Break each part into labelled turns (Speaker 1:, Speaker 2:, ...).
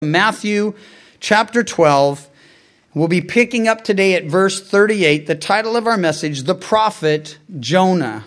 Speaker 1: Matthew chapter 12. We'll be picking up today at verse 38. The title of our message, The Prophet Jonah.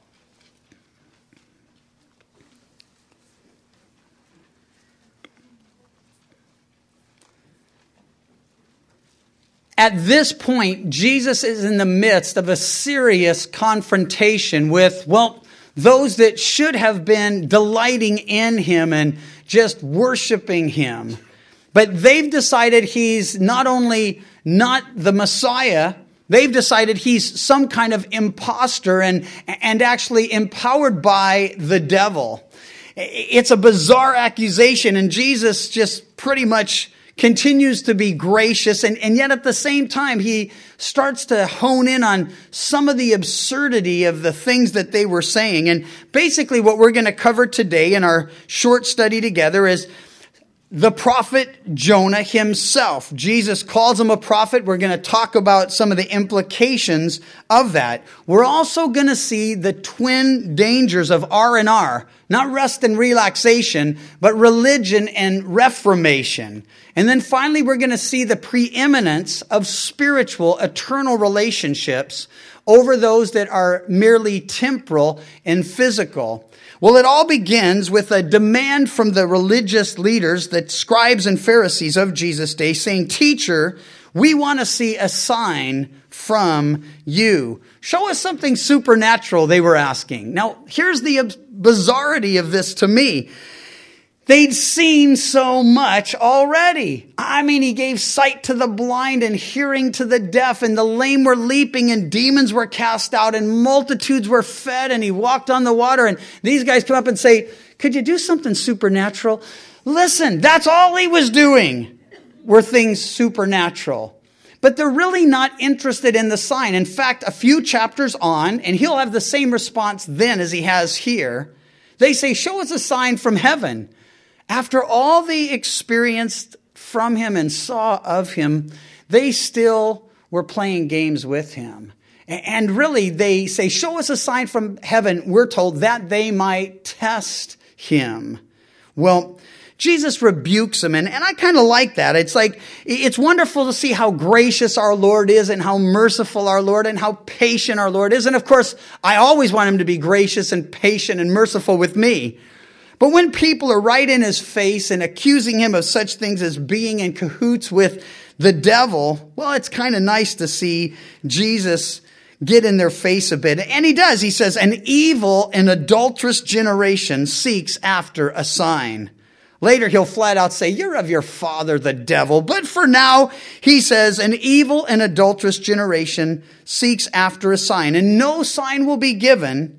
Speaker 1: At this point, Jesus is in the midst of a serious confrontation with, those that should have been delighting in him and just worshiping him. But they've decided he's not only not the Messiah, they've decided he's some kind of imposter and actually empowered by the devil. It's a bizarre accusation, and Jesus just pretty much continues to be gracious, and yet at the same time, he starts to hone in on some of the absurdity of the things that they were saying. And basically what we're going to cover today in our short study together is the prophet Jonah himself. Jesus calls him a prophet. We're going to talk about some of the implications of that. We're also going to see the twin dangers of R&R, not rest and relaxation, but religion and reformation. And then finally, we're going to see the preeminence of spiritual, eternal relationships over those that are merely temporal and physical. Well, it all begins with a demand from the religious leaders, the scribes and Pharisees of Jesus' day, saying, "Teacher, we want to see a sign from you. Show us something supernatural," they were asking. Now, here's the bizarrity of this to me. They'd seen so much already. I mean, he gave sight to the blind and hearing to the deaf, and the lame were leaping, and demons were cast out, and multitudes were fed, and he walked on the water. And these guys come up and say, "Could you do something supernatural?" Listen, that's all he was doing were things supernatural. But they're really not interested in the sign. In fact, a few chapters on, and he'll have the same response then as he has here, they say, "Show us a sign from heaven." After all they experienced from him and saw of him, they still were playing games with him. And really, they say, "Show us a sign from heaven," we're told, that they might test him. Well, Jesus rebukes them, and I kind of like that. It's wonderful to see how gracious our Lord is and how merciful our Lord and how patient our Lord is. And of course, I always want him to be gracious and patient and merciful with me. But when people are right in his face and accusing him of such things as being in cahoots with the devil, well, it's kind of nice to see Jesus get in their face a bit. And he does. He says, "An evil and adulterous generation seeks after a sign." Later, he'll flat out say, "You're of your father, the devil." But for now, he says, "An evil and adulterous generation seeks after a sign, and no sign will be given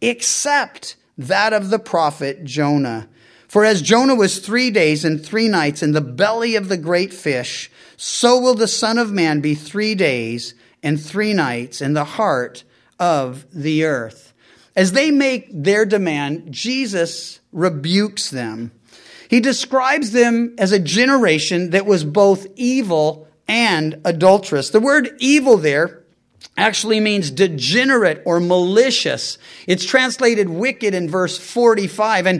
Speaker 1: except that of the prophet Jonah. For as Jonah was 3 days and 3 nights in the belly of the great fish, so will the Son of Man be 3 days and 3 nights in the heart of the earth." As they make their demand, Jesus rebukes them. He describes them as a generation that was both evil and adulterous. The word evil there actually means degenerate or malicious. It's translated wicked in verse 45. And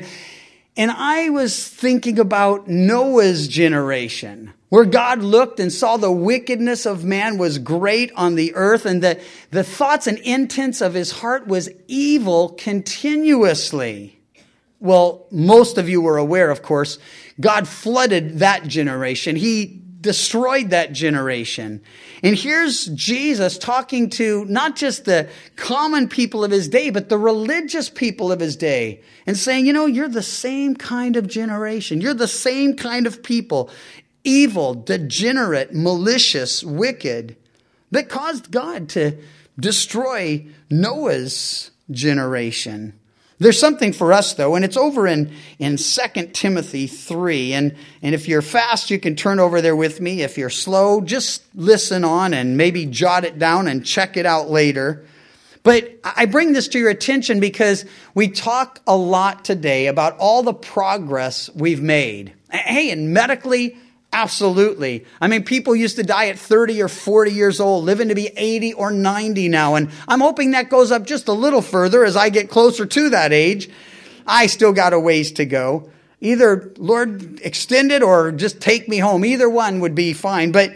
Speaker 1: I was thinking about Noah's generation, where God looked and saw the wickedness of man was great on the earth, and the thoughts and intents of his heart was evil continuously. Well, most of you were aware, of course, God flooded that generation. He destroyed that generation. And here's Jesus talking to not just the common people of his day, but the religious people of his day, and saying, you're the same kind of generation. You're the same kind of people, evil, degenerate, malicious, wicked, that caused God to destroy Noah's generation. There's something for us, though, and it's over in 2 Timothy 3. And if you're fast, you can turn over there with me. If you're slow, just listen on and maybe jot it down and check it out later. But I bring this to your attention because we talk a lot today about all the progress we've made. Hey, and medically, absolutely. I mean, people used to die at 30 or 40 years old, living to be 80 or 90 now. And I'm hoping that goes up just a little further as I get closer to that age. I still got a ways to go. Either, Lord, extend it or just take me home. Either one would be fine. But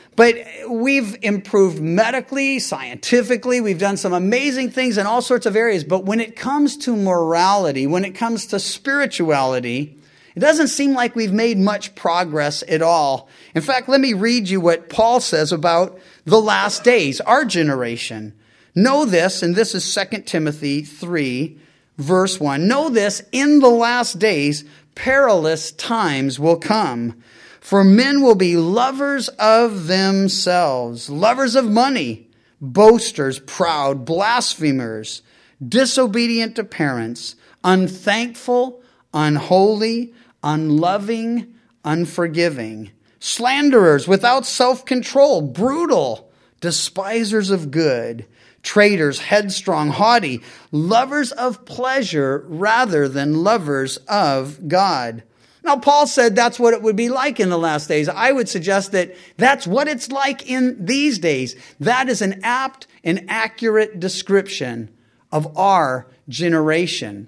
Speaker 1: we've improved medically, scientifically. We've done some amazing things in all sorts of areas. But when it comes to morality, when it comes to spirituality, it doesn't seem like we've made much progress at all. In fact, let me read you what Paul says about the last days, our generation. Know this, and this is 2 Timothy 3, verse 1. Know this, in the last days, perilous times will come. For men will be lovers of themselves, lovers of money, boasters, proud, blasphemers, disobedient to parents, unthankful, unholy, unloving, unforgiving, slanderers, without self-control, brutal, despisers of good, traitors, headstrong, haughty, lovers of pleasure rather than lovers of God. Now, Paul said that's what it would be like in the last days. I would suggest that that's what it's like in these days. That is an apt and accurate description of our generation.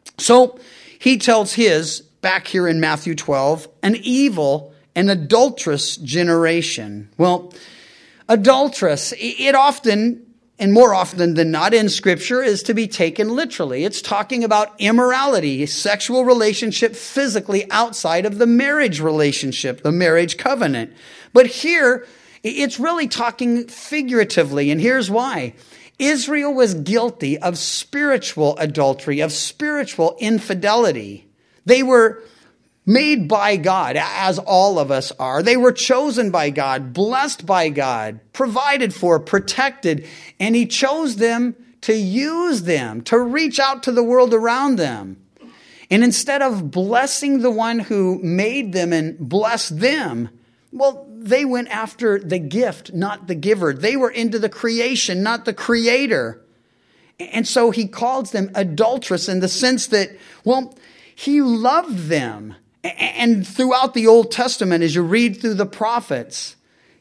Speaker 1: So he tells his, back here in Matthew 12, an evil and adulterous generation. Well, adulterous, it often, and more often than not in Scripture, is to be taken literally. It's talking about immorality, sexual relationship physically outside of the marriage relationship, the marriage covenant. But here, it's really talking figuratively, and here's why. Israel was guilty of spiritual adultery, of spiritual infidelity. They were made by God, as all of us are. They were chosen by God, blessed by God, provided for, protected, and He chose them to use them, to reach out to the world around them. And instead of blessing the one who made them and blessed them, well, they went after the gift, not the giver. They were into the creation, not the creator. And so He calls them adulterous in the sense that, well, He loved them. And throughout the Old Testament, as you read through the prophets,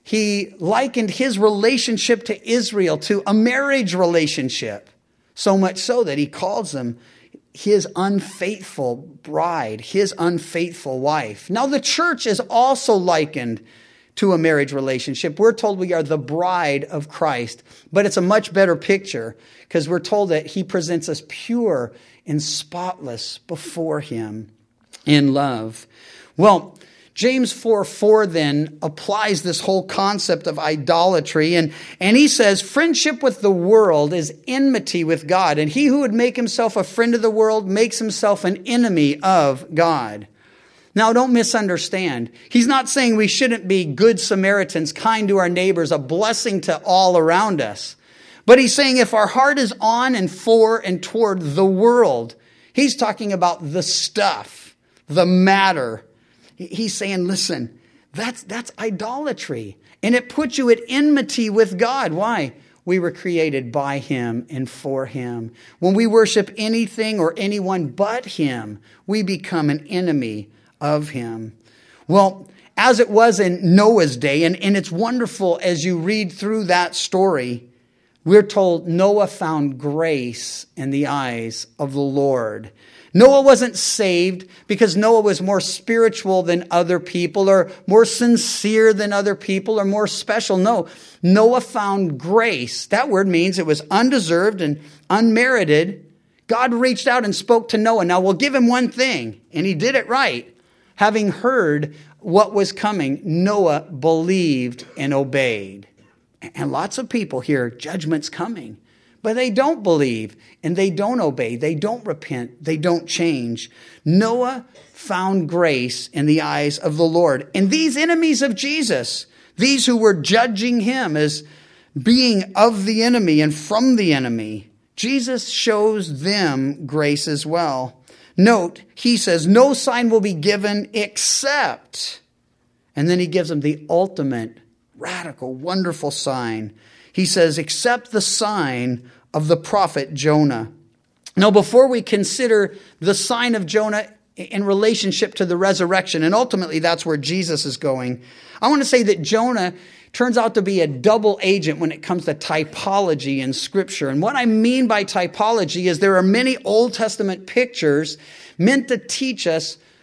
Speaker 1: He likened His relationship to Israel to a marriage relationship. So much so that He calls them His unfaithful bride, His unfaithful wife. Now, the church is also likened to a marriage relationship. We're told we are the bride of Christ, but it's a much better picture because we're told that He presents us pure and spotless before Him in love. Well, James 4:4 then applies this whole concept of idolatry, and he says, friendship with the world is enmity with God, and he who would make himself a friend of the world makes himself an enemy of God. Now, don't misunderstand. He's not saying we shouldn't be good Samaritans, kind to our neighbors, a blessing to all around us. But he's saying if our heart is on and for and toward the world, he's talking about the stuff, the matter. He's saying, listen, that's idolatry. And it puts you at enmity with God. Why? We were created by Him and for Him. When we worship anything or anyone but Him, we become an enemy of Him. Well, as it was in Noah's day, and it's wonderful as you read through that story, we're told Noah found grace in the eyes of the Lord. Noah wasn't saved because Noah was more spiritual than other people or more sincere than other people or more special. No, Noah found grace. That word means it was undeserved and unmerited. God reached out and spoke to Noah. Now, we'll give him one thing, and he did it right. Having heard what was coming, Noah believed and obeyed. And lots of people hear judgment's coming, but they don't believe and they don't obey. They don't repent. They don't change. Noah found grace in the eyes of the Lord. And these enemies of Jesus, these who were judging him as being of the enemy and from the enemy, Jesus shows them grace as well. Note, he says, no sign will be given except, and then he gives them the ultimate, radical, wonderful sign. He says, except the sign of the prophet Jonah. Now, before we consider the sign of Jonah in relationship to the resurrection, and ultimately that's where Jesus is going, I want to say that Jonah turns out to be a double agent when it comes to typology in Scripture. And what I mean by typology is there are many Old Testament pictures meant to teach us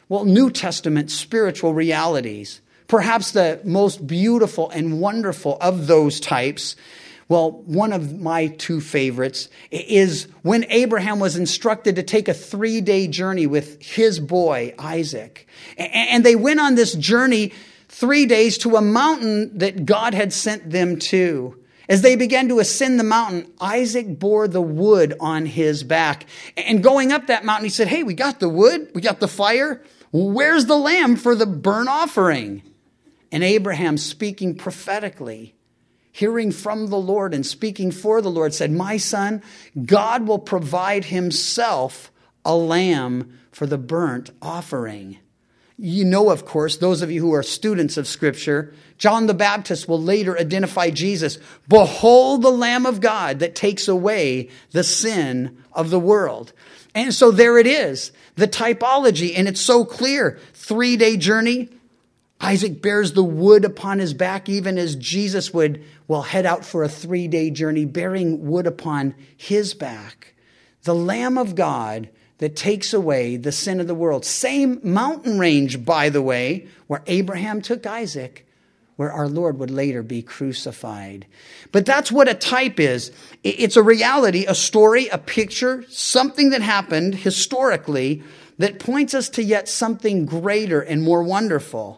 Speaker 1: New Testament spiritual realities. Perhaps the most beautiful and wonderful of those types, one of my two favorites, is when Abraham was instructed to take a 3-day journey with his boy, Isaac. And they went on this journey 3 days to a mountain that God had sent them to. As they began to ascend the mountain, Isaac bore the wood on his back. And going up that mountain, he said, "Hey, we got the wood, we got the fire. Where's the lamb for the burnt offering?" And Abraham, speaking prophetically, hearing from the Lord and speaking for the Lord, said, "My son, God will provide himself a lamb for the burnt offering." You know, of course, those of you who are students of Scripture, John the Baptist will later identify Jesus. "Behold the Lamb of God that takes away the sin of the world." And so there it is, the typology, and it's so clear. 3-day journey. Isaac bears the wood upon his back, even as Jesus would, head out for a 3-day journey, bearing wood upon his back. The Lamb of God that takes away the sin of the world. Same mountain range, by the way, where Abraham took Isaac, where our Lord would later be crucified. But that's what a type is. It's a reality, a story, a picture, something that happened historically that points us to yet something greater and more wonderful.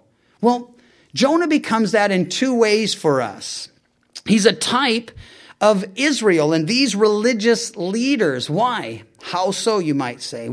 Speaker 1: Jonah becomes that in 2 ways for us. He's a type of Israel and these religious leaders. Why? How so, you might say?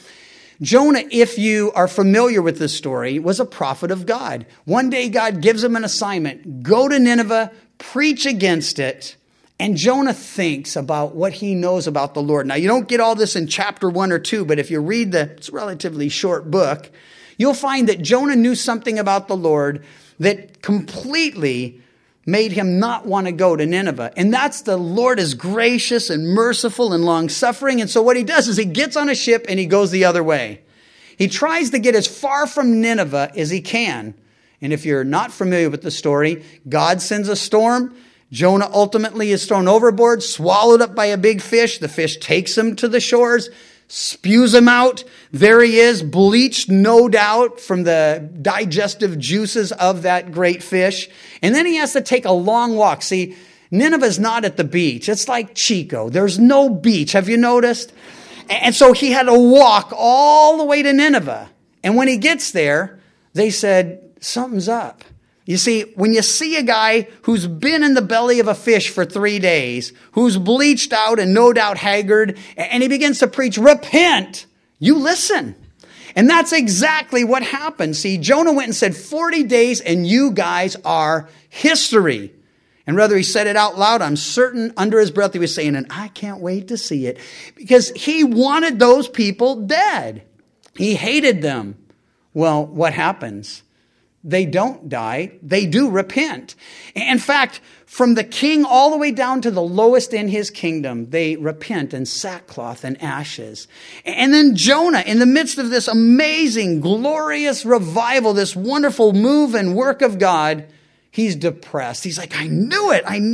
Speaker 1: Jonah, if you are familiar with this story, was a prophet of God. One day God gives him an assignment. Go to Nineveh, preach against it. And Jonah thinks about what he knows about the Lord. Now, you don't get all this in chapter 1 or 2, but if you read it's a relatively short book, you'll find that Jonah knew something about the Lord that completely made him not want to go to Nineveh. And that's the Lord is gracious and merciful and long-suffering. And so what he does is he gets on a ship and he goes the other way. He tries to get as far from Nineveh as he can. And if you're not familiar with the story, God sends a storm. Jonah ultimately is thrown overboard, swallowed up by a big fish. The fish takes him to the shores, spews him out. There he is, bleached, no doubt, from the digestive juices of that great fish. And then he has to take a long walk. See, Nineveh's not at the beach. It's like Chico. There's no beach. Have you noticed? And so he had to walk all the way to Nineveh. And when he gets there, they said, something's up. You see, when you see a guy who's been in the belly of a fish for 3 days, who's bleached out and no doubt haggard, and he begins to preach, repent, you listen. And that's exactly what happened. See, Jonah went and said, 40 days and you guys are history. And whether he said it out loud, I'm certain under his breath he was saying, and I can't wait to see it. Because he wanted those people dead. He hated them. Well, what happens? They don't die. They do repent. In fact, from the king all the way down to the lowest in his kingdom, they repent in sackcloth and ashes. And then Jonah, in the midst of this amazing, glorious revival, this wonderful move and work of God, he's depressed. He's like, I knew it. I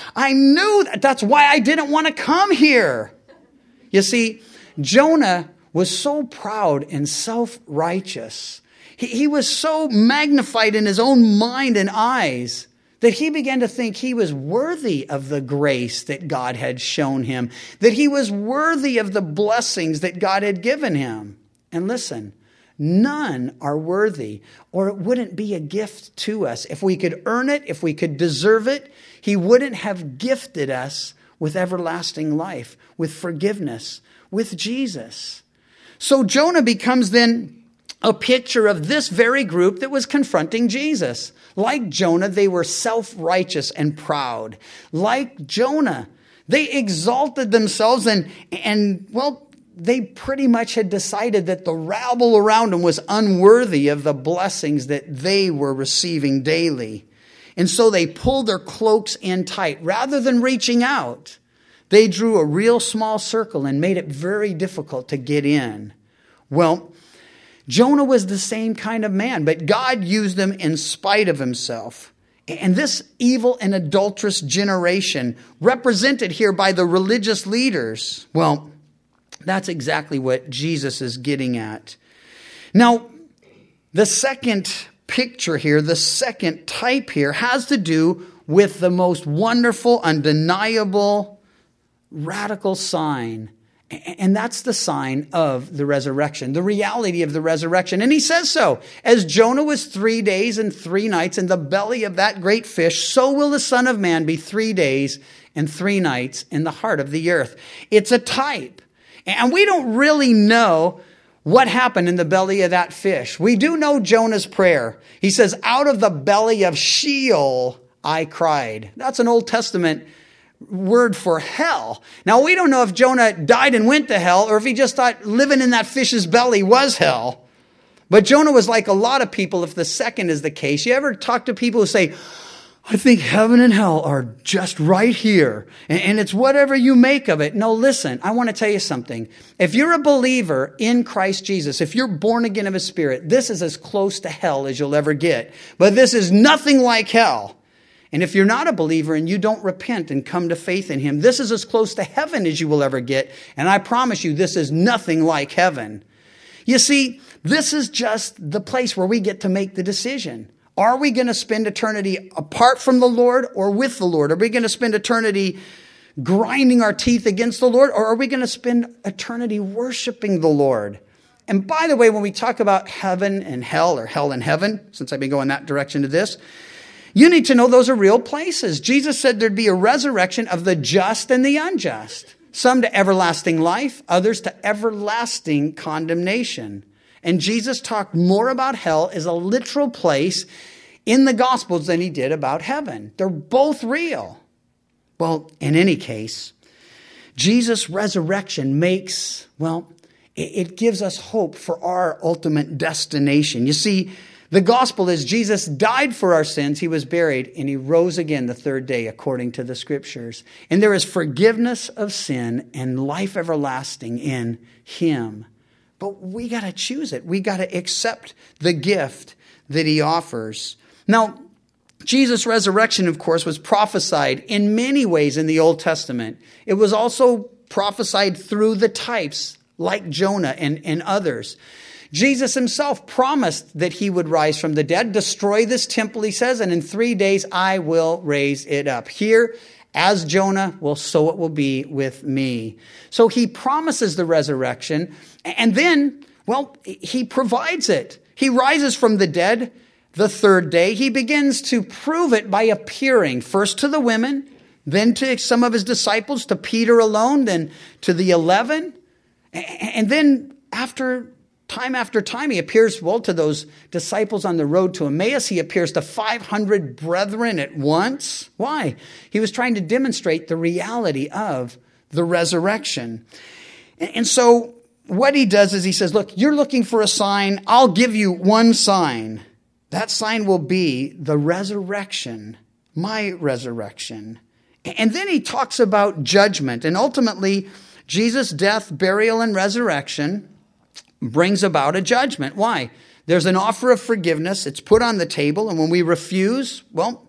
Speaker 1: knew that. That's why I didn't want to come here. You see, Jonah was so proud and self-righteous. He was so magnified in his own mind and eyes that he began to think he was worthy of the grace that God had shown him, that he was worthy of the blessings that God had given him. And listen, none are worthy, or it wouldn't be a gift to us. If we could earn it, if we could deserve it, he wouldn't have gifted us with everlasting life, with forgiveness, with Jesus. So Jonah becomes then a picture of this very group that was confronting Jesus. Like Jonah, they were self-righteous and proud. Like Jonah, they exalted themselves and they pretty much had decided that the rabble around them was unworthy of the blessings that they were receiving daily. And so they pulled their cloaks in tight. Rather than reaching out, they drew a real small circle and made it very difficult to get in. Well, Jonah was the same kind of man, but God used him in spite of himself. And this evil and adulterous generation, represented here by the religious leaders, well, that's exactly what Jesus is getting at. Now, The second picture here, the second type here, has to do with the most wonderful, undeniable, radical sign. And that's the sign of the resurrection, the reality of the resurrection. And he says so. As Jonah was 3 days and 3 nights in the belly of that great fish, so will the Son of Man be 3 days and 3 nights in the heart of the earth. It's a type. And we don't really know what happened in the belly of that fish. We do know Jonah's prayer. He says, out of the belly of Sheol I cried. That's an Old Testament word for hell. Now, we don't know if Jonah died and went to hell or if he just thought living in that fish's belly was hell. But Jonah was like a lot of people, if the second is the case. You ever talk to people who say, I think heaven and hell are just right here, and it's whatever you make of it. No, listen, I want to tell you something. If you're a believer in Christ Jesus, if you're born again of His Spirit, this is as close to hell as you'll ever get. But this is nothing like hell. And if you're not a believer and you don't repent and come to faith in Him, this is as close to heaven as you will ever get. And I promise you, this is nothing like heaven. You see, this is just the place where we get to make the decision. Are we going to spend eternity apart from the Lord or with the Lord? Are we going to spend eternity grinding our teeth against the Lord, or are we going to spend eternity worshiping the Lord? And by the way, when we talk about heaven and hell, or hell and heaven, since I've been going that direction to this, you need to know those are real places. Jesus said there'd be a resurrection of the just and the unjust. Some to everlasting life, others to everlasting condemnation. And Jesus talked more about hell as a literal place in the Gospels than He did about heaven. They're both real. Well, in any case, Jesus' resurrection makes, it gives us hope for our ultimate destination. You see, the gospel is Jesus died for our sins, He was buried, and He rose again the third day according to the Scriptures. And there is forgiveness of sin and life everlasting in Him. But we got to choose it. We got to accept the gift that He offers. Now, Jesus' resurrection, of course, was prophesied in many ways in the Old Testament. It was also prophesied through the types like Jonah and others. Jesus Himself promised that He would rise from the dead, destroy this temple, He says, and in 3 days I will raise it up. Here, as Jonah, so it will be with me. So He promises the resurrection, and then, He provides it. He rises from the dead the third day. He begins to prove it by appearing first to the women, then to some of His disciples, to Peter alone, then to the 11. And then after time, He appears, to those disciples on the road to Emmaus. He appears to 500 brethren at once. Why? He was trying to demonstrate the reality of the resurrection. And so what He does is He says, look, you're looking for a sign. I'll give you one sign. That sign will be the resurrection, my resurrection. And then He talks about judgment. And ultimately, Jesus' death, burial, and resurrection brings about a judgment. Why? There's an offer of forgiveness. It's put on the table. And when we refuse,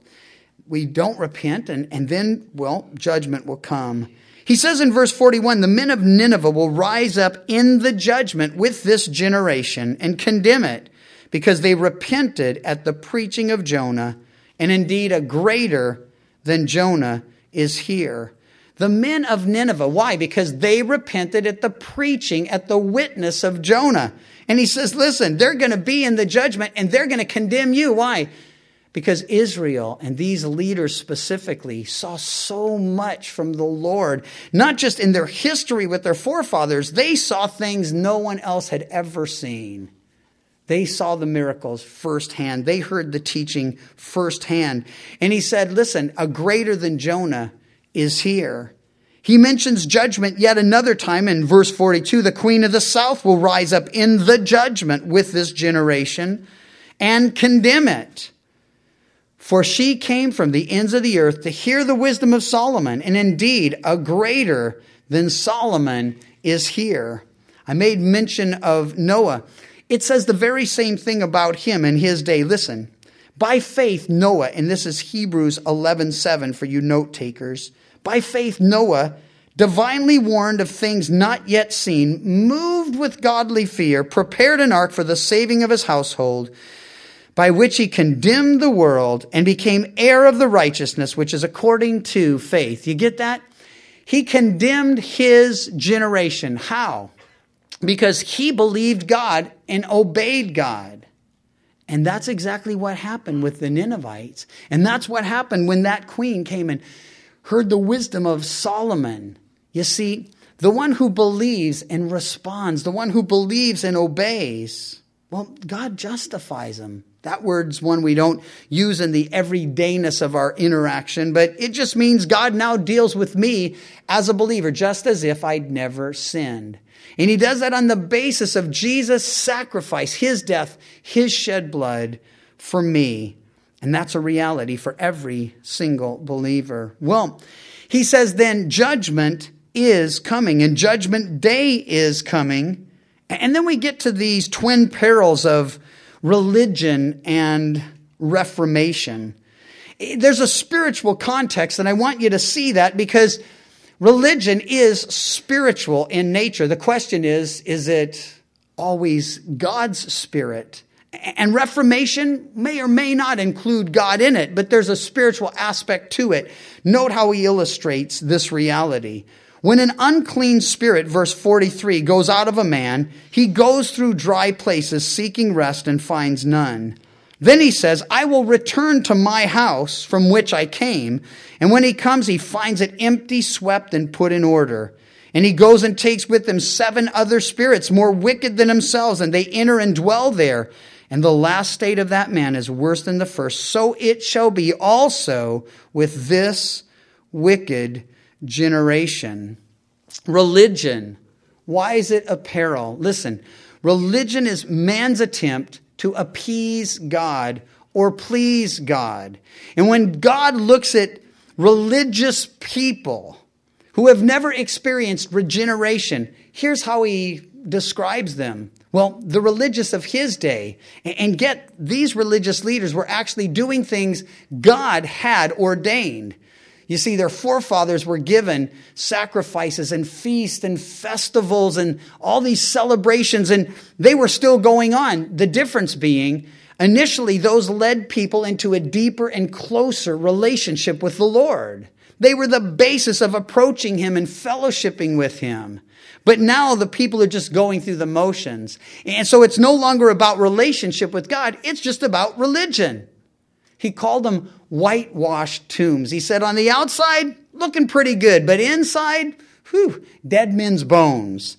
Speaker 1: we don't repent. And then, judgment will come. He says in verse 41, the men of Nineveh will rise up in the judgment with this generation and condemn it, because they repented at the preaching of Jonah. And indeed, a greater than Jonah is here. The men of Nineveh. Why? Because they repented at the preaching, at the witness of Jonah. And He says, listen, they're going to be in the judgment and they're going to condemn you. Why? Because Israel and these leaders specifically saw so much from the Lord, not just in their history with their forefathers. They saw things no one else had ever seen. They saw the miracles firsthand. They heard the teaching firsthand. And He said, listen, a greater than Jonah is here. He mentions judgment yet another time in verse 42. The queen of the south will rise up in the judgment with this generation and condemn it. For she came from the ends of the earth to hear the wisdom of Solomon. And indeed, a greater than Solomon is here. I made mention of Noah. It says the very same thing about him in his day. Listen, by faith Noah, and this is Hebrews 11:7 for you note takers. By faith Noah divinely warned of things not yet seen, moved with godly fear, prepared an ark for the saving of his household, by which he condemned the world and became heir of the righteousness which is according to faith. You get that? He condemned his generation. How? Because he believed God and obeyed God. And that's exactly what happened with the Ninevites. And that's what happened when that queen came and heard the wisdom of Solomon. You see, the one who believes and responds, the one who believes and obeys, well, God justifies him. That word's one we don't use in the everydayness of our interaction, but it just means God now deals with me as a believer, just as if I'd never sinned. And he does that on the basis of Jesus' sacrifice, his death, his shed blood for me. And that's a reality for every single believer. Well, he says then judgment is coming and judgment day is coming. And then we get to these twin perils of religion and reformation. There's a spiritual context, and I want you to see that because religion is spiritual in nature. The question is it always God's spirit? And reformation may or may not include God in it, but there's a spiritual aspect to it. Note how he illustrates this reality. When an unclean spirit, verse 43, goes out of a man, he goes through dry places seeking rest and finds none. Then he says, I will return to my house from which I came. And when he comes, he finds it empty, swept, and put in order. And he goes and takes with him 7 other spirits more wicked than themselves, and they enter and dwell there. And the last state of that man is worse than the first. So it shall be also with this wicked generation. Religion. Why is it a peril? Listen, religion is man's attempt to appease God or please God. And when God looks at religious people who have never experienced regeneration, here's how he describes them. Well, the religious of his day, and get these religious leaders were actually doing things God had ordained. You see, their forefathers were given sacrifices and feasts and festivals and all these celebrations, and they were still going on. The difference being, initially, those led people into a deeper and closer relationship with the Lord. They were the basis of approaching him and fellowshipping with him. But now the people are just going through the motions. And so it's no longer about relationship with God. It's just about religion. He called them whitewashed tombs. He said on the outside, looking pretty good, but inside, dead men's bones.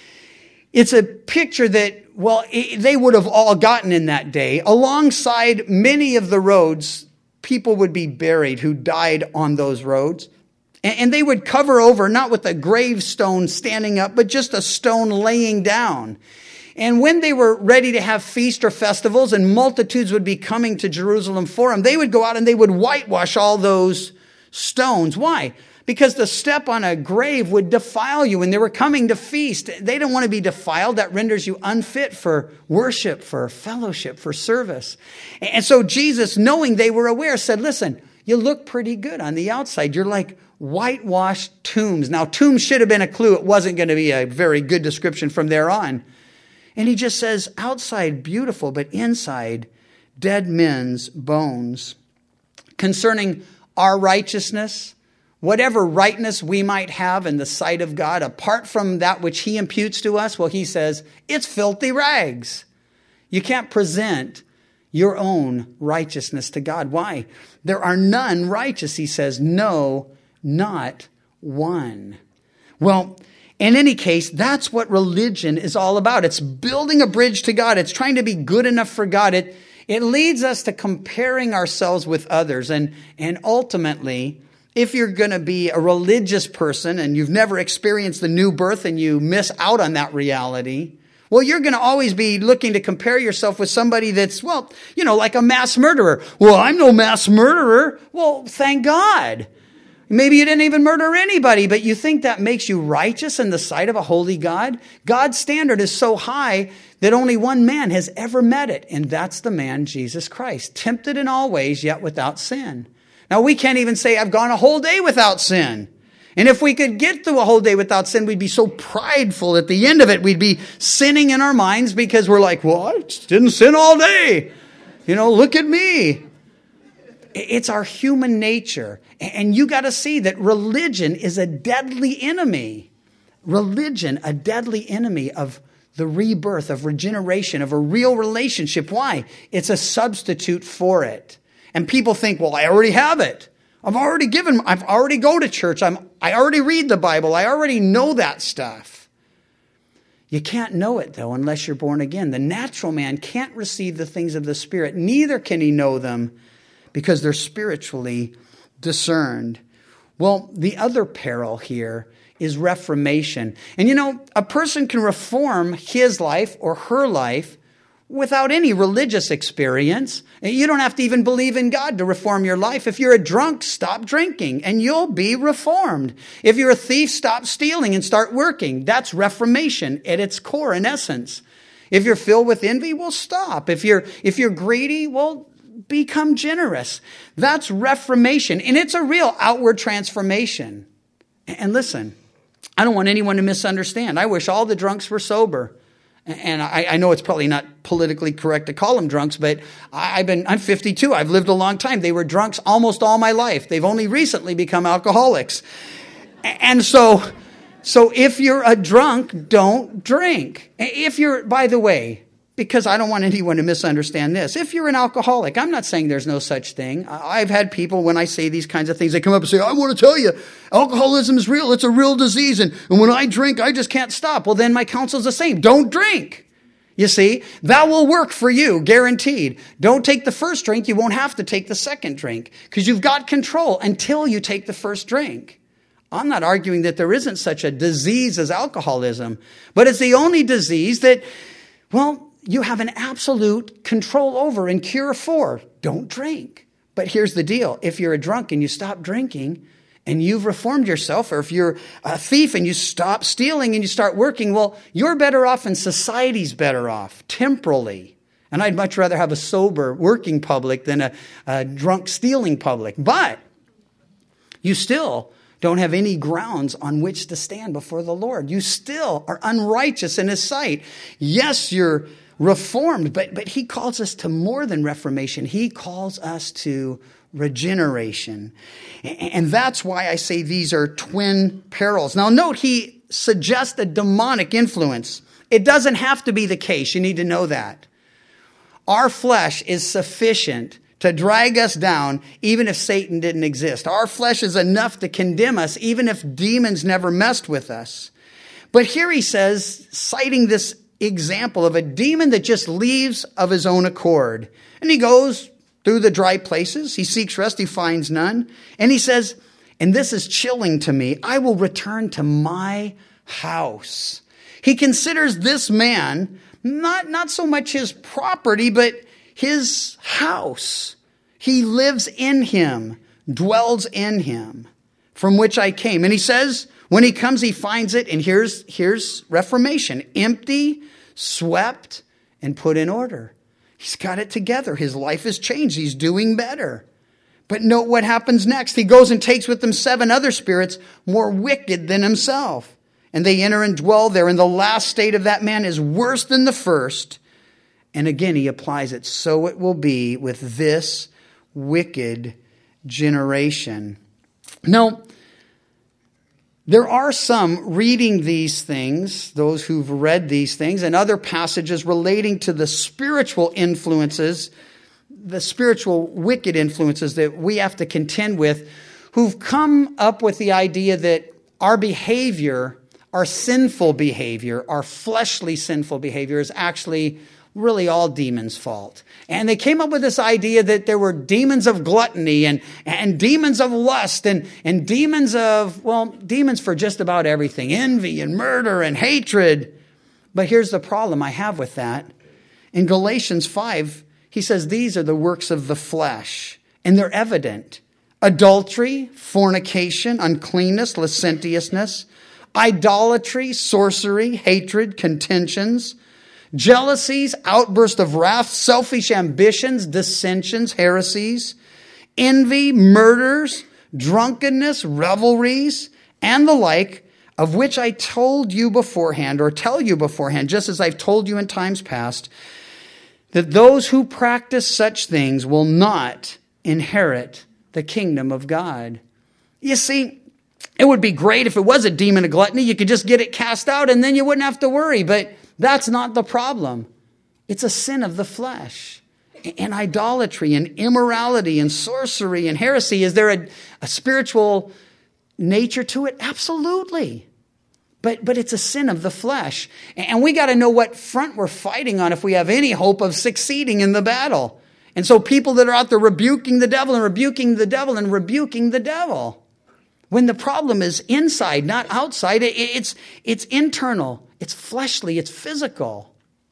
Speaker 1: It's a picture that, they would have all gotten in that day. Alongside many of the roads, people would be buried who died on those roads. And they would cover over, not with a gravestone standing up, but just a stone laying down. And when they were ready to have feast or festivals and multitudes would be coming to Jerusalem for them, they would go out and they would whitewash all those stones. Why? Because the step on a grave would defile you when they were coming to feast. They don't want to be defiled. That renders you unfit for worship, for fellowship, for service. And so Jesus, knowing they were aware, said, listen, you look pretty good on the outside. You're like whitewashed tombs. Now, tombs should have been a clue. It wasn't going to be a very good description from there on. And he just says, outside beautiful, but inside dead men's bones. Concerning our righteousness, whatever rightness we might have in the sight of God, apart from that which he imputes to us, well, he says, it's filthy rags. You can't present your own righteousness to God. Why? There are none righteous, he says. No, not one. Well, in any case, that's what religion is all about. It's building a bridge to God. It's trying to be good enough for God. It leads us to comparing ourselves with others. And ultimately, if you're going to be a religious person and you've never experienced the new birth and you miss out on that reality, well, you're going to always be looking to compare yourself with somebody that's, like a mass murderer. Well, I'm no mass murderer. Well, thank God. Maybe you didn't even murder anybody, but you think that makes you righteous in the sight of a holy God? God's standard is so high that only one man has ever met it, and that's the man, Jesus Christ, tempted in all ways, yet without sin. Now, we can't even say, I've gone a whole day without sin. And if we could get through a whole day without sin, we'd be so prideful at the end of it. We'd be sinning in our minds because we're like, well, I just didn't sin all day. Look at me. It's our human nature. And you got to see that religion is a deadly enemy. Religion, a deadly enemy of the rebirth, of regeneration, of a real relationship. Why? It's a substitute for it. And people think, well, I already have it. I've already go to church. I already read the Bible. I already know that stuff. You can't know it, though, unless you're born again. The natural man can't receive the things of the Spirit. Neither can he know them because they're spiritually discerned. Well, the other peril here is reformation. And a person can reform his life or her life without any religious experience. You don't have to even believe in God to reform your life. If you're a drunk, stop drinking and you'll be reformed. If you're a thief, stop stealing and start working. That's reformation at its core, in essence. If you're filled with envy, well, stop. If you're greedy, well, become generous. That's reformation. And it's a real outward transformation. And listen, I don't want anyone to misunderstand. I wish all the drunks were sober. And I know it's probably not politically correct to call them drunks, but I'm 52. I've lived a long time. They were drunks almost all my life. They've only recently become alcoholics. And so if you're a drunk, don't drink. By the way, because I don't want anyone to misunderstand this. If you're an alcoholic, I'm not saying there's no such thing. I've had people, when I say these kinds of things, they come up and say, I want to tell you, alcoholism is real. It's a real disease. And when I drink, I just can't stop. Well, then my counsel's the same. Don't drink. You see, that will work for you, guaranteed. Don't take the first drink. You won't have to take the second drink because you've got control until you take the first drink. I'm not arguing that there isn't such a disease as alcoholism, but it's the only disease that, well, you have an absolute control over and cure for. Don't drink. But here's the deal. If you're a drunk and you stop drinking and you've reformed yourself, or if you're a thief and you stop stealing and you start working, well, you're better off and society's better off temporally. And I'd much rather have a sober working public than a drunk stealing public. But you still don't have any grounds on which to stand before the Lord. You still are unrighteous in His sight. Yes, you're reformed, but He calls us to more than reformation. He calls us to regeneration. And that's why I say these are twin perils. Now note, He suggests a demonic influence. It doesn't have to be the case. You need to know that. Our flesh is sufficient to drag us down even if Satan didn't exist. Our flesh is enough to condemn us even if demons never messed with us. But here he says, citing this example of a demon that just leaves of his own accord. And he goes through the dry places. He seeks rest. He finds none. And he says, and this is chilling to me, I will return to my house. He considers this man not so much his property, but his house. He lives in him, dwells in him, from which I came. And he says, when he comes, he finds it, and here's reformation, empty, swept, and put in order. He's got it together. His life has changed. He's doing better. But note what happens next. He goes and takes with him 7 other spirits more wicked than himself. And they enter and dwell there. And the last state of that man is worse than the first. And again, he applies it. So it will be with this wicked generation. Now, there are some reading these things, those who've read these things, and other passages relating to the spiritual influences, the spiritual wicked influences that we have to contend with, who've come up with the idea that our behavior, our sinful behavior, our fleshly sinful behavior is actually really all demons' fault. And they came up with this idea that there were demons of gluttony and demons of lust and demons for just about everything, envy and murder and hatred. But here's the problem I have with that. In Galatians 5, he says these are the works of the flesh, and they're evident. Adultery, fornication, uncleanness, licentiousness, idolatry, sorcery, hatred, contentions, jealousies, outbursts of wrath, selfish ambitions, dissensions, heresies, envy, murders, drunkenness, revelries, and the like, of which I told you beforehand, or tell you beforehand, just as I've told you in times past, that those who practice such things will not inherit the kingdom of God. You see, it would be great if it was a demon of gluttony. You could just get it cast out and then you wouldn't have to worry. But that's not the problem. It's a sin of the flesh. And idolatry and immorality and sorcery and heresy. Is there a spiritual nature to it? Absolutely. But it's a sin of the flesh. And we got to know what front we're fighting on if we have any hope of succeeding in the battle. And so people that are out there rebuking the devil and rebuking the devil and rebuking the devil, when the problem is inside, not outside, it's internal, it's fleshly, it's physical.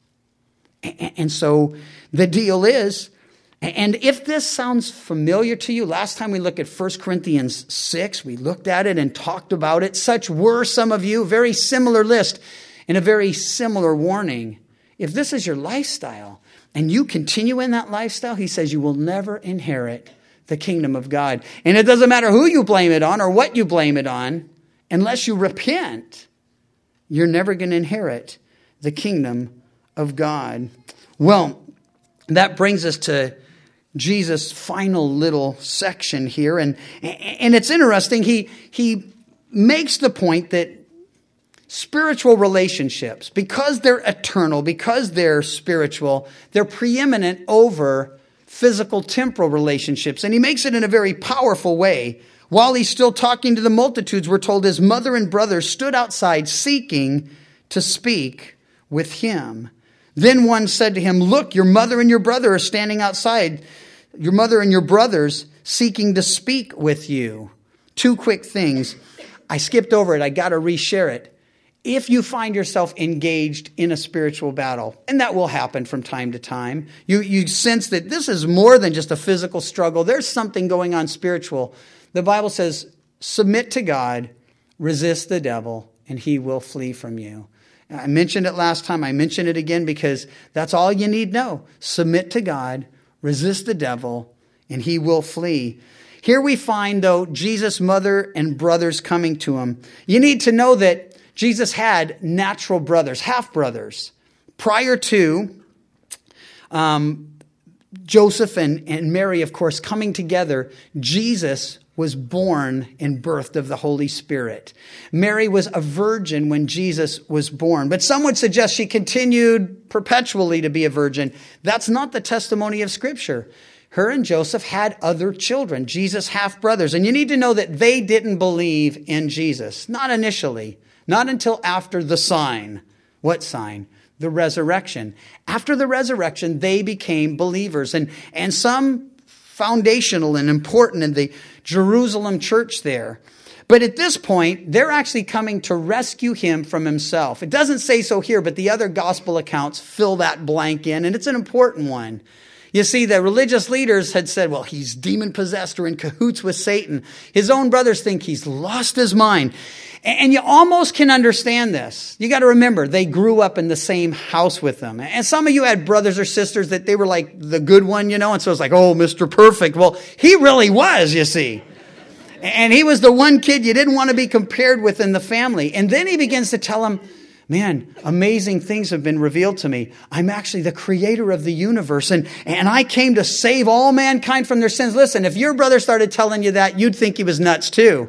Speaker 1: And so the deal is, and if this sounds familiar to you, last time we looked at 1 Corinthians 6, we looked at it and talked about it. Such were some of you, very similar list and a very similar warning. If this is your lifestyle and you continue in that lifestyle, he says you will never inherit the kingdom of God. And it doesn't matter who you blame it on or what you blame it on, unless you repent, you're never going to inherit the kingdom of God. Well, that brings us to Jesus' final little section here. And it's interesting. He makes the point that spiritual relationships, because they're eternal, because they're spiritual, they're preeminent over physical temporal relationships. And he makes it in a very powerful way. While he's still talking to the multitudes, we're told his mother and brothers stood outside seeking to speak with him. Then one said to him, "Look, your mother and your brother are standing outside, your mother and your brothers seeking to speak with you." Two quick things. I skipped over it. I got to reshare it. If you find yourself engaged in a spiritual battle, and that will happen from time to time, you sense that this is more than just a physical struggle. There's something going on spiritual. The Bible says, submit to God, resist the devil, and he will flee from you. I mentioned it last time. I mention it again because that's all you need to know. Submit to God, resist the devil, and he will flee. Here we find, though, Jesus' mother and brothers coming to him. You need to know that Jesus had natural brothers, half-brothers. Prior to Joseph and Mary, of course, coming together, Jesus was born and birthed of the Holy Spirit. Mary was a virgin when Jesus was born. But some would suggest she continued perpetually to be a virgin. That's not the testimony of Scripture. Her and Joseph had other children, Jesus' half-brothers. And you need to know that they didn't believe in Jesus. Not initially. Not until after the sign. What sign? The resurrection. After the resurrection, they became believers. And some foundational and important in the Jerusalem church there. But at this point, they're actually coming to rescue him from himself. It doesn't say so here, but the other gospel accounts fill that blank in, and it's an important one. You see, the religious leaders had said, well, he's demon-possessed or in cahoots with Satan. His own brothers think he's lost his mind. And you almost can understand this. You got to remember, they grew up in the same house with them. And some of you had brothers or sisters that they were like the good one, you know, and so it's like, oh, Mr. Perfect. Well, he really was, you see. And he was the one kid you didn't want to be compared with in the family. And then he begins to tell him, man, amazing things have been revealed to me. I'm actually the creator of the universe, and I came to save all mankind from their sins. Listen, if your brother started telling you that, you'd think he was nuts too.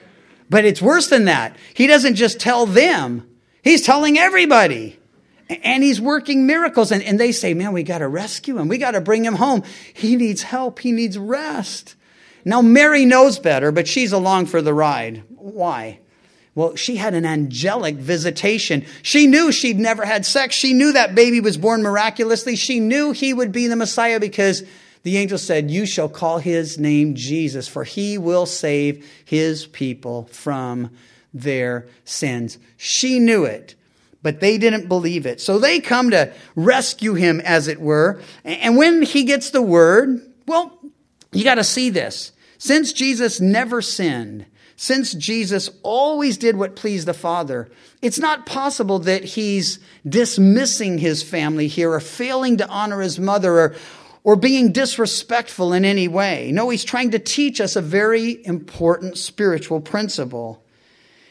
Speaker 1: But it's worse than that. He doesn't just tell them. He's telling everybody. And he's working miracles. And they say, man, we got to rescue him. We got to bring him home. He needs help. He needs rest. Now, Mary knows better, but she's along for the ride. Why? Well, she had an angelic visitation. She knew she'd never had sex. She knew that baby was born miraculously. She knew he would be the Messiah because the angel said, you shall call his name Jesus, for he will save his people from their sins. She knew it, but they didn't believe it. So they come to rescue him, as it were. And when he gets the word, well, you got to see this. Since Jesus never sinned, since Jesus always did what pleased the Father, it's not possible that he's dismissing his family here or failing to honor his mother or being disrespectful in any way. No, he's trying to teach us a very important spiritual principle.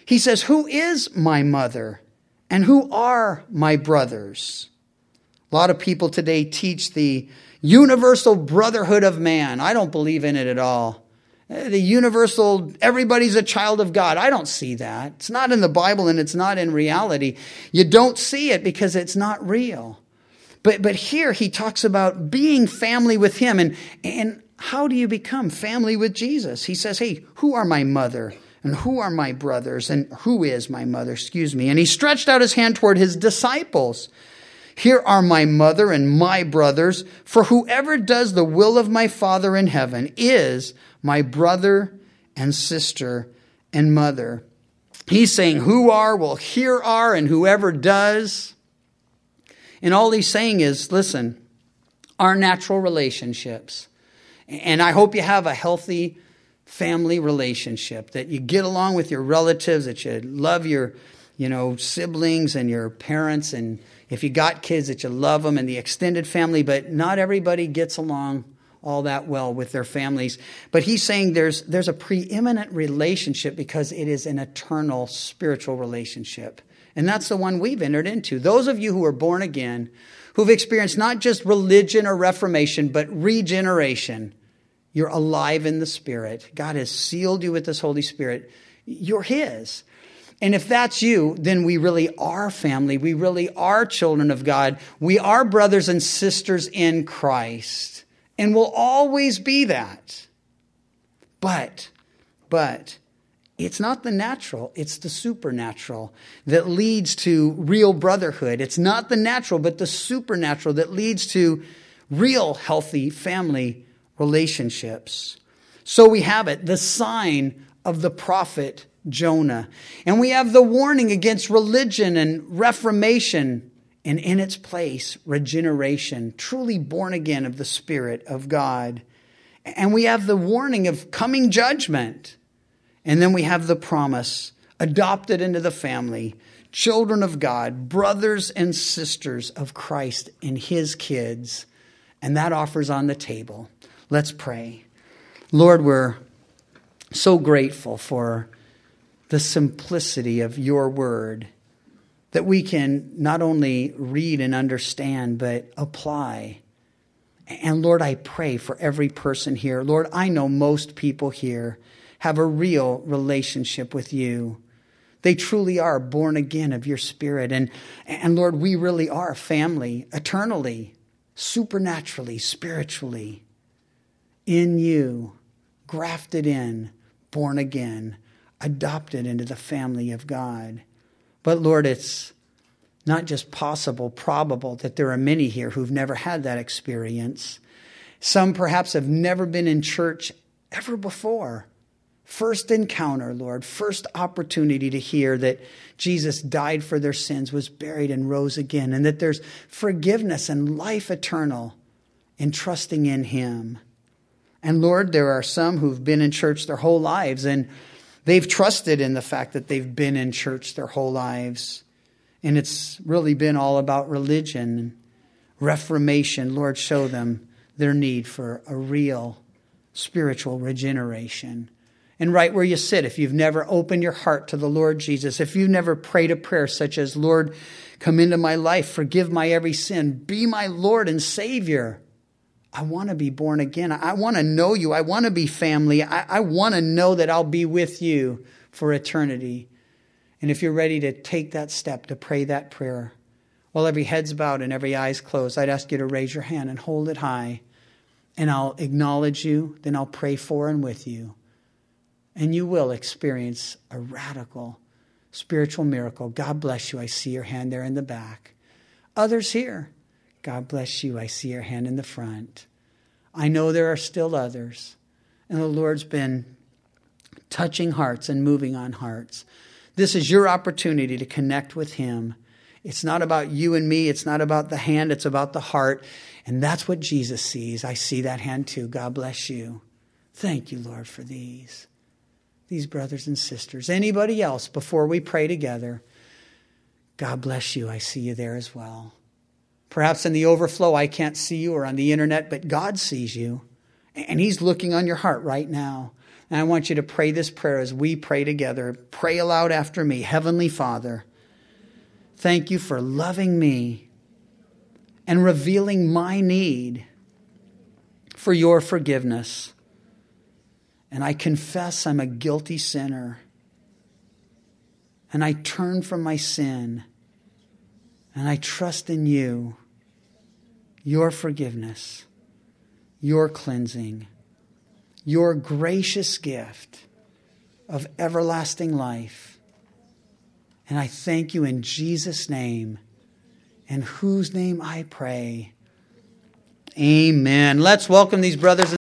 Speaker 1: He says, who is my mother and who are my brothers? A lot of people today teach the universal brotherhood of man. I don't believe in it at all. The universal, everybody's a child of God. I don't see that. It's not in the Bible and it's not in reality. You don't see it because it's not real. But here he talks about being family with him. And how do you become family with Jesus? He says, hey, who are my mother? And who are my brothers? And who is my mother? And he stretched out his hand toward his disciples. Here are my mother and my brothers, for whoever does the will of my Father in heaven is my brother and sister and mother. He's saying who are, well, here are, and whoever does. And all he's saying is, listen, our natural relationships. And I hope you have a healthy family relationship, that you get along with your relatives, that you love your, siblings and your parents, and if you got kids, that you love them and the extended family. But not everybody gets along all that well with their families. But he's saying there's a preeminent relationship because it is an eternal spiritual relationship. And that's the one we've entered into. Those of you who are born again, who've experienced not just religion or reformation, but regeneration, you're alive in the Spirit. God has sealed you with this Holy Spirit. You're His. And if that's you, then we really are family. We really are children of God. We are brothers and sisters in Christ. And will always be that. But it's not the natural, it's the supernatural that leads to real brotherhood. It's not the natural, but the supernatural that leads to real healthy family relationships. So we have it, the sign of the prophet Jonah. And we have the warning against religion and reformation, and in its place, regeneration, truly born again of the Spirit of God. And we have the warning of coming judgment. And then we have the promise, adopted into the family, children of God, brothers and sisters of Christ and His kids. And that offer's on the table. Let's pray. Lord, we're so grateful for the simplicity of your word, that we can not only read and understand, but apply. And Lord, I pray for every person here. Lord, I know most people here have a real relationship with you. They truly are born again of your Spirit. And Lord, we really are family, eternally, supernaturally, spiritually, in you, grafted in, born again, adopted into the family of God. But Lord, it's not just possible, probable that there are many here who've never had that experience. Some perhaps have never been in church ever before. First encounter, Lord, first opportunity to hear that Jesus died for their sins, was buried and rose again, and that there's forgiveness and life eternal in trusting in Him. And Lord, there are some who've been in church their whole lives, and they've trusted in the fact that they've been in church their whole lives. And it's really been all about religion, reformation. Lord, show them their need for a real spiritual regeneration. And right where you sit, if you've never opened your heart to the Lord Jesus, if you've never prayed a prayer such as, Lord, come into my life, forgive my every sin, be my Lord and Savior. I want to be born again. I want to know you. I want to be family. I want to know that I'll be with you for eternity. And if you're ready to take that step, to pray that prayer, while every head's bowed and every eye's closed, I'd ask you to raise your hand and hold it high. And I'll acknowledge you, then I'll pray for and with you. And you will experience a radical spiritual miracle. God bless you. I see your hand there in the back. Others here, God bless you. I see your hand in the front. I know there are still others. And the Lord's been touching hearts and moving on hearts. This is your opportunity to connect with Him. It's not about you and me. It's not about the hand. It's about the heart. And that's what Jesus sees. I see that hand too. God bless you. Thank you, Lord, for these brothers and sisters. Anybody else before we pray together? God bless you. I see you there as well. Perhaps in the overflow, I can't see you, or on the internet, but God sees you. And He's looking on your heart right now. And I want you to pray this prayer as we pray together. Pray aloud after me. Heavenly Father, thank you for loving me and revealing my need for your forgiveness. And I confess I'm a guilty sinner. And I turn from my sin. And I trust in you, your forgiveness, your cleansing, your gracious gift of everlasting life. And I thank you in Jesus' name, in whose name I pray. Amen. Let's welcome these brothers and